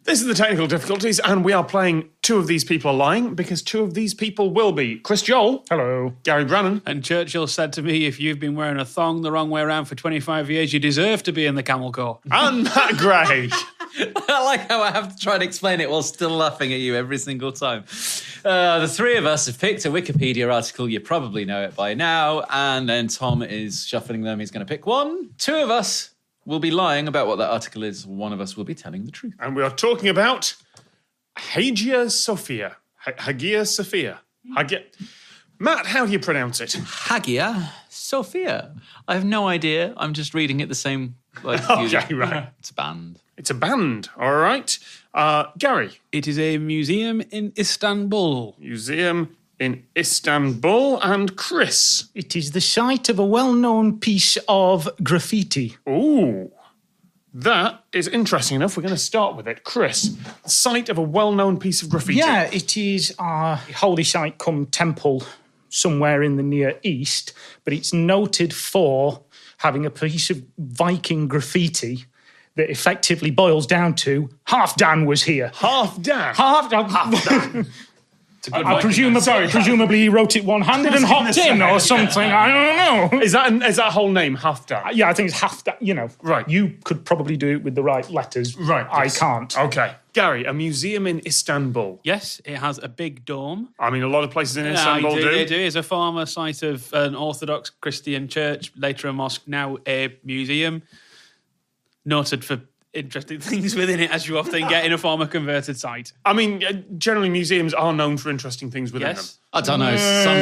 This is the technical difficulties, and we are playing Two of These People Are Lying, because two of these people will be Chris Joel. Hello. Gary Brannan. And Churchill said to me, if you've been wearing a thong the wrong way around for 25 years, you deserve to be in the Camel Corps. And Matt Gray. I like how I have to try and explain it while still laughing at you every single time. The three of us have picked a Wikipedia article. You probably know it by now. And then Tom is shuffling them. He's going to pick one. Two of us will be lying about what that article is. One of us will be telling the truth. And we are talking about Hagia Sophia. Hagia Sophia. Matt, how do you pronounce it? Hagia Sophia. I have no idea. I'm just reading it the same like Okay, right. It's a band. It's a band, all right. Gary. It is a museum in Istanbul. Museum in Istanbul. And Chris. It is the site of a well-known piece of graffiti. Ooh, that is interesting enough. We're going to start with it. Chris, site of a well-known piece of graffiti. Yeah, it is a holy site come temple somewhere in the Near East, but it's noted for having a piece of Viking graffiti that effectively boils down to Halfdan was here. Halfdan. Halfdan. Presumably he wrote it one-handed and hopped in or something. I don't know. Is that whole name, Halfdan? Yeah, I think it's Halfdan. You know, right. You could probably do it with the right letters. Right. I yes. can't. Okay. Gary, a museum in Istanbul. Yes, it has a big dome. I mean, a lot of places in Istanbul do. They do. It's a former site of an Orthodox Christian church, later a mosque, now a museum. Noted for interesting things within it, as you often get in a former converted site. I mean, generally museums are known for interesting things within them. I don't know, some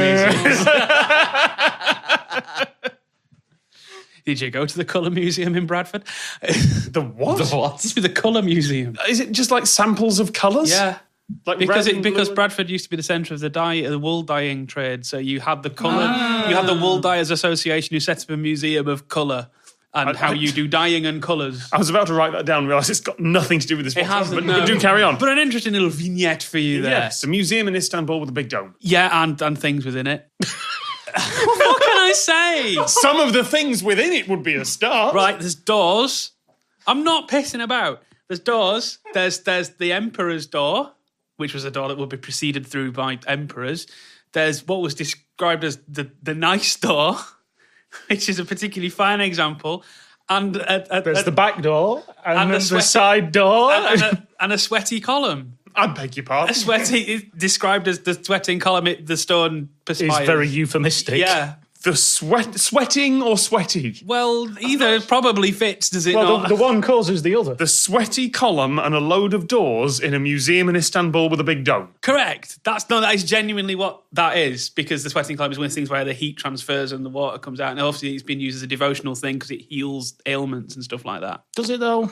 museums. Did you go to the Colour Museum in Bradford? The what? The what? The Colour Museum. Is it just like samples of colours? Yeah. Like because red and because blue? Bradford used to be the centre of the wool dyeing trade, so you had the colour, you had the Wool Dyers Association who set up a museum of colour and how you do dyeing and colours. I was about to write that down and realise it's got nothing to do with this. It hasn't, but do carry on. But an interesting little vignette for you there. Yes, a museum in Istanbul with a big dome. Yeah, and things within it. What can I say? Some of the things within it would be a start. Right, there's doors. I'm not pissing about. There's doors. There's the Emperor's door, which was a door that would be preceded through by emperors. There's what was described as the nice door, which is a particularly fine example. And there's the back door and the the side door. And a sweaty column. I beg your pardon. A sweaty, described as the sweating column, the stone perspires. Is very euphemistic. Yeah. The sweating or sweaty? Well, either probably fits, does it Well, not? the one causes the other. The sweaty column and a load of doors in a museum in Istanbul with a big dome. Correct. That is genuinely what that is, because the sweating column is one of the things where the heat transfers and the water comes out. And obviously it's been used as a devotional thing because it heals ailments and stuff like that. Does it, though?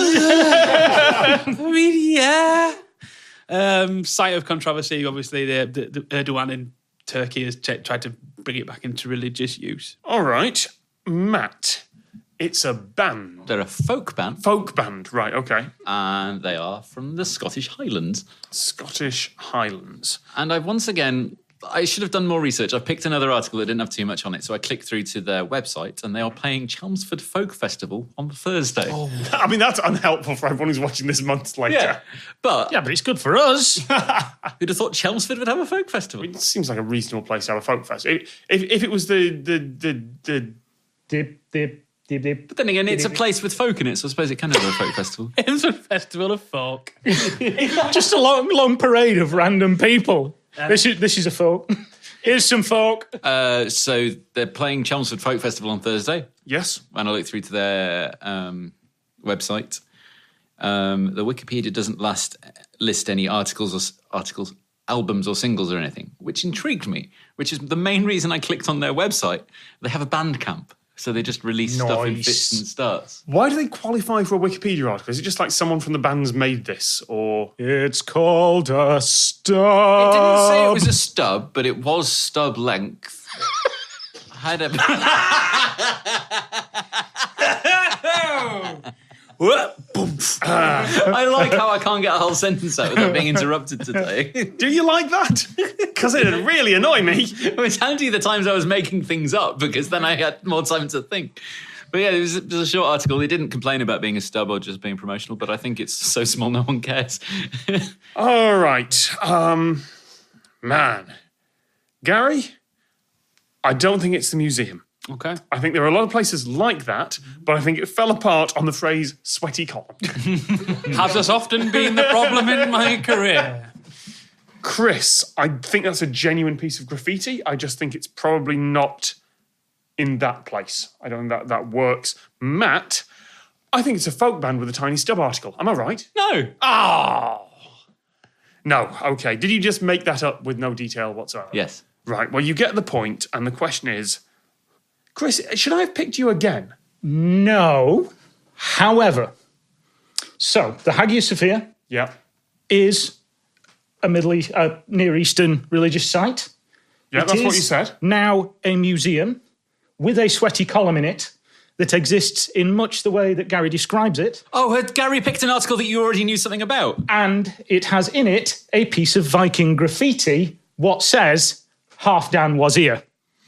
I mean, yeah. Site of controversy, obviously, the Erdogan in Turkey has tried to bring it back into religious use. All right. Matt, it's a band. They're a folk band. Folk band, right, okay. And they are from the Scottish Highlands. Scottish Highlands. And I've once again, I should have done more research. I picked another article that didn't have too much on it, so I clicked through to their website, and they are playing Chelmsford Folk Festival on Thursday. Oh. I mean, that's unhelpful for everyone who's watching this months later. Yeah, but it's good for us. Who'd have thought Chelmsford would have a folk festival? It seems like a reasonable place to have a folk festival. If it was the But then again, it's a place with folk in it, so I suppose it can have a folk festival. It's a festival of folk. Just a long parade of random people. This is a folk. Here's some folk. So they're playing Chelmsford Folk Festival on Thursday. Yes. And I looked through to their website. The Wikipedia doesn't list any articles, albums or singles or anything, which intrigued me, which is the main reason I clicked on their website. They have a Bandcamp. So they just release stuff in fits and starts. Why do they qualify for a Wikipedia article? Is it just like someone from the band's made this, or...? It's called a stub. It didn't say it was a stub, but it was stub length. I had a... I like how I can't get a whole sentence out without being interrupted today. Do you like that? Because it would really annoy me. It was handy the times I was making things up, because then I had more time to think. But yeah, it was a short article. They didn't complain about being a stub or just being promotional, but I think it's so small no one cares. All right. Man. Gary, I don't think it's the museum. Okay. I think there are a lot of places like that, but I think it fell apart on the phrase sweaty column. Has this often been the problem in my career? Chris, I think that's a genuine piece of graffiti. I just think it's probably not in that place. I don't think that works. Matt, I think it's a folk band with a tiny stub article. Am I right? No. Oh. No, okay. Did you just make that up with no detail whatsoever? Yes. Right, well, you get the point, and the question is, Chris, should I have picked you again? No. However, so the Hagia Sophia Yeah. is a Near Eastern religious site. Yeah, It that's what is you said. Now a museum with a sweaty column in it that exists in much the way that Gary describes it, Oh, had Gary picked an article that you already knew something about? and it has in it a piece of Viking graffiti, what says, Halfdan was here.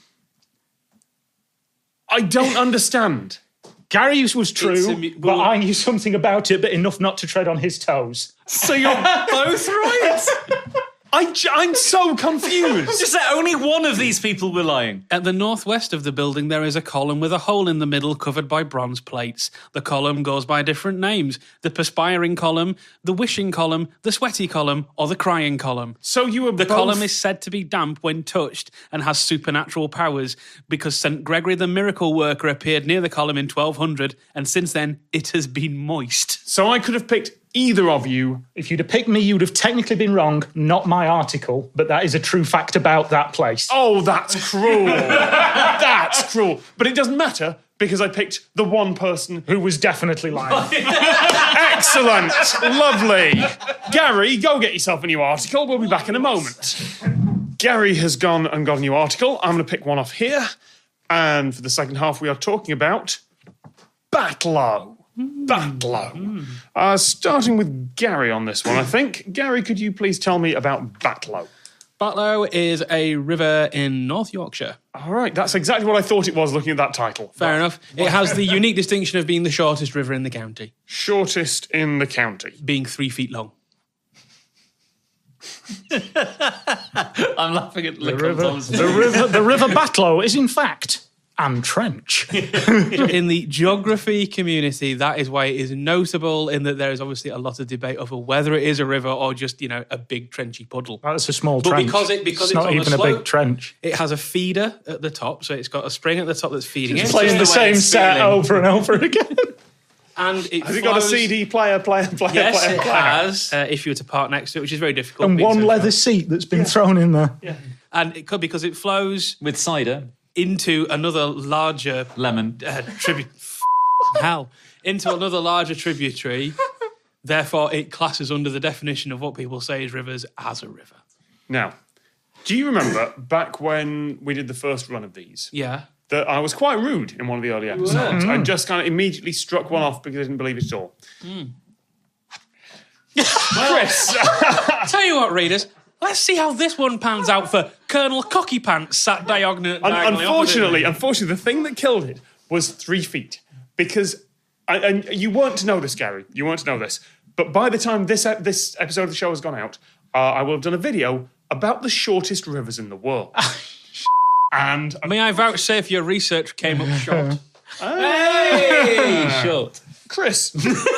I don't understand. Gary's was It's true, a but I knew something about it, but enough not to tread on his toes. So you're both right? I'm so confused. Just that only one of these people were lying. At the northwest of the building, there is a column with a hole in the middle covered by bronze plates. The column goes by different names. The perspiring column, the wishing column, the sweaty column, or the crying column. So you were The both... column is said to be damp when touched and has supernatural powers because St. Gregory the Miracle Worker appeared near the column in 1200, and since then it has been moist. So I could have picked either of you. If you'd have picked me, you'd have technically been wrong, not my article, but that is a true fact about that place. Oh, that's cruel. That's cruel. But it doesn't matter because I picked the one person who... Who was definitely lying. Excellent. Lovely. Gary, go get yourself a new article. We'll be back in a moment. Gary has gone and got a new article. I'm going to pick one off here. And for the second half, we are talking about Batlow. Batlow. Starting with Gary on this one, I think. Gary, could you please tell me about Batlow? Batlow is a river in North Yorkshire. All right, that's exactly what I thought it was looking at that title. Fair enough. It has the unique distinction of being the shortest river in the county, Shortest in the county. being 3 feet long. I'm laughing at The river Batlow is, in fact, Anne Trench. In the geography community, that is why it is notable in that there is obviously a lot of debate over whether it is a river or just, a big trenchy puddle. That's a small But trench. because it's it's not on a even a slope, big trench. It has a feeder at the top, so it's got a spring at the top that's feeding it. Playing the the way same it's set feeling. over and over again. And it Has it got a flows- CD player? Yes, it has. If you were to park next to it, which is very difficult. And being one so leather far. seat that's been thrown in there. And it could because it flows With cider, into another larger lemon. tribute. Hell, into another larger tributary. Therefore, it classes under the definition of what people say is rivers as a river. Now, do you remember back when we did the first run of these, Yeah. that I was quite rude in one of the early episodes? I just kind of immediately struck one off because I didn't believe it at all. Chris, Tell you what, readers. Let's see how this one pans out for Colonel Cocky Pants sat diagonally. unfortunately, the thing that killed it was 3 feet. Because, and you weren't to know this, Gary, you weren't to know this, but by the time this episode of the show has gone out, I will have done a video about the shortest rivers in the world. And May I vouchsafe your research came up short? Hey, short. Chris.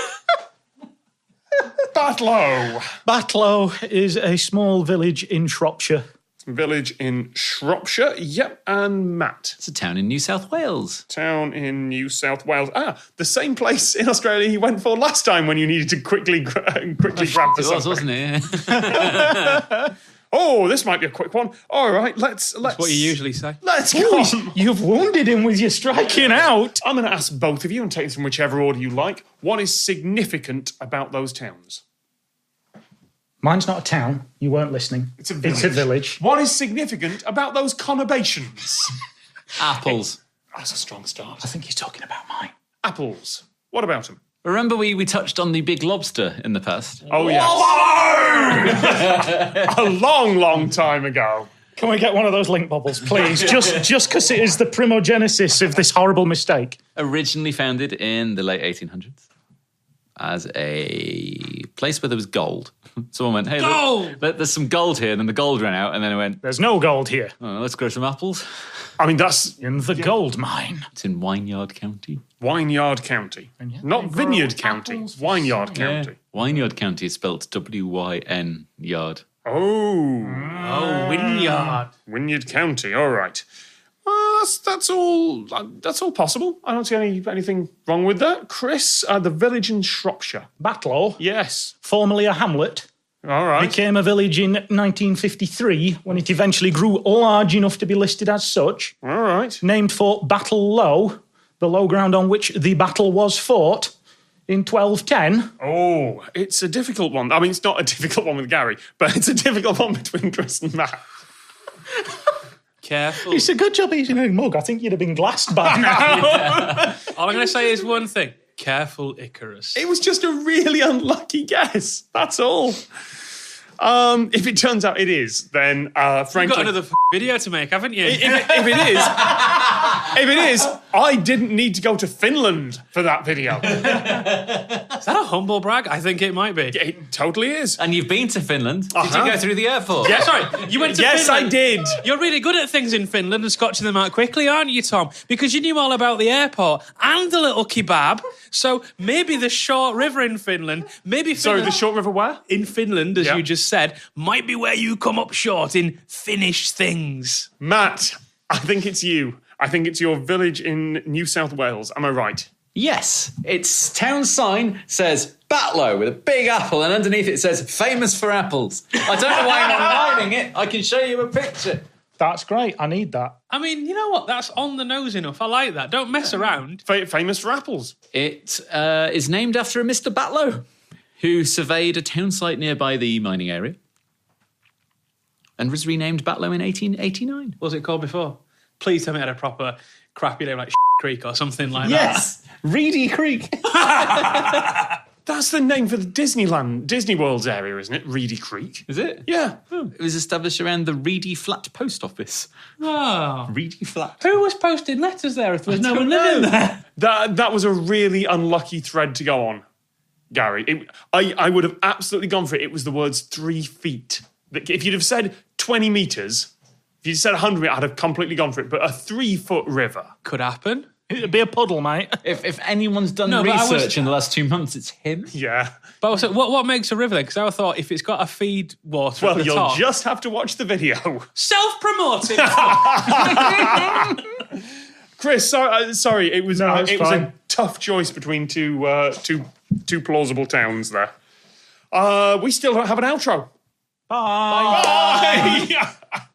Batlow. Batlow is a small village in Shropshire. Village in Shropshire. Yep. And Matt. It's a town in New South Wales. Town in New South Wales. The same place in Australia you went for last time when you needed to quickly grab for It was, something. wasn't it? Oh, this might be a quick one. All right, let's. That's what you usually say. Let's go. You've wounded him with your striking out. I'm going to ask both of you and take this from whichever order you like. What is significant about those towns? Mine's not a town. You weren't listening. It's a village. It's a village. What is significant about those conurbations? Apples. That's a strong start. I think he's talking about mine. Apples. What about them? Remember we touched on the big lobster in the past? Oh, yes. A long, long time ago. Can we get one of those link bubbles, please? Just because it is the primogenesis of this horrible mistake. Originally founded in the late 1800s as a place where there was gold. Someone went, hey, Gold! look, there's some gold here. And then the gold ran out. And then it went, There's no gold here. oh, let's grow some apples. I mean, that's In the gold mine. It's in Wynyard County. Vineyard County. yet Not they grow Vineyard County. apples for Vineyard Yeah. County. Wynyard County is spelled W-Y-N yard. Oh, Oh, Wynyard. Vineyard County. All right. That's all. That's all possible. I don't see anything wrong with that. Chris, the village in Shropshire. Batlow, Yes. formerly a hamlet, All right. became a village in 1953 when it eventually grew large enough to be listed as such. All right. Named for Battle Low, the low ground on which the battle was fought in 1210. Oh, it's a difficult one. I mean, it's not a difficult one with Gary, but it's a difficult one between Chris and Matt. Careful. It's a good job he's in a mug. I think you'd have been glassed by now. All I'm going to say is one thing. Careful, Icarus. It was just a really unlucky guess. That's all. If it turns out it is, then You've frankly, got another video to make, haven't you? if it is, I didn't need to go to Finland for that video. Is that a humble brag? I think it might be. It totally is. And you've been to Finland. Did Uh-huh. you go through the airport? Yeah. Sorry, you went to Yes, Finland. I did. You're really good at things in Finland and scotching them out quickly, aren't you, Tom? Because you knew all about the airport and the little kebab. So maybe the short river in Finland, maybe Sorry, Finland, the short river where? in Finland, as Yeah. you just said, might be where you come up short in Finnish things. Matt, I think it's you. I think it's your village in New South Wales. Am I right? Yes. Its town sign says Batlow with a big apple, and underneath it says famous for apples. I don't know why I'm not hiding it. I can show you a picture. That's great. I need that. I mean, you know what? That's on the nose enough. I like that. Don't mess around. Famous for apples. It is named after a Mr. Batlow, who surveyed a town site nearby the mining area and was renamed Batlow in 1889. What was it called before? Please tell me it had a proper crappy name like Creek or something like that. Reedy Creek. That's the name for the Disney World's area, isn't it? Reedy Creek. Is it? Yeah. It was established around the Reedy Flat post office. Oh. Reedy Flat. Who was posting letters there if there was no one living there? That was a really unlucky thread to go on, Gary. I would have absolutely gone for it. It was the words 3 feet. If you'd have said 20 metres, if you'd said 100 metres, I'd have completely gone for it. But a 3-foot river. Could happen. It'd be a puddle, mate. If anyone's done No, but I was- research in the last 2 months, it's him. Yeah. But also, what makes a river then? Because I thought if it's got a feed water at Well, the you'll top... just have to watch the video. Self-promoting! Chris, sorry, it was it's it was a fine. tough choice between two plausible towns there. We still don't have an outro. Bye. Bye.